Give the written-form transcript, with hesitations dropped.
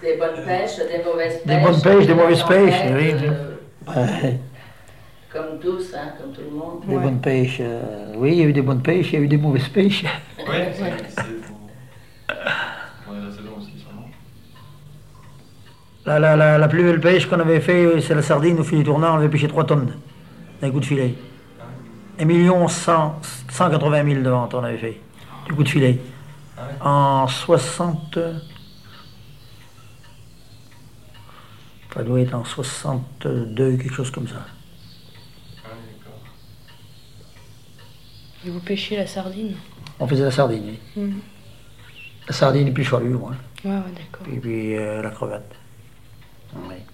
Des bonnes pêches, des mauvaises pêches. Des bonnes pêches, des mauvaises pêches, oui. Ouais. Comme tous, hein, comme tout le monde. Des bonnes pêches. Oui, il y a eu des bonnes pêches, il y a eu des mauvaises pêches. Oui, c'est pour la saison aussi, sûrement. La plus belle pêche qu'on avait fait, c'est la sardine au filet tournant, on avait pêché 3 tonnes d'un coup de filet. 1 180 000 de ventes on avait fait, du coup de filet. Ah ouais. En 60... Ça doit être en 62, quelque chose comme ça. Ah oui, d'accord. Et vous pêchez la sardine? On faisait la sardine, oui. Mhm. La sardine et puis le chalut, moi. Ouais, d'accord. Et puis la crevette. Oui.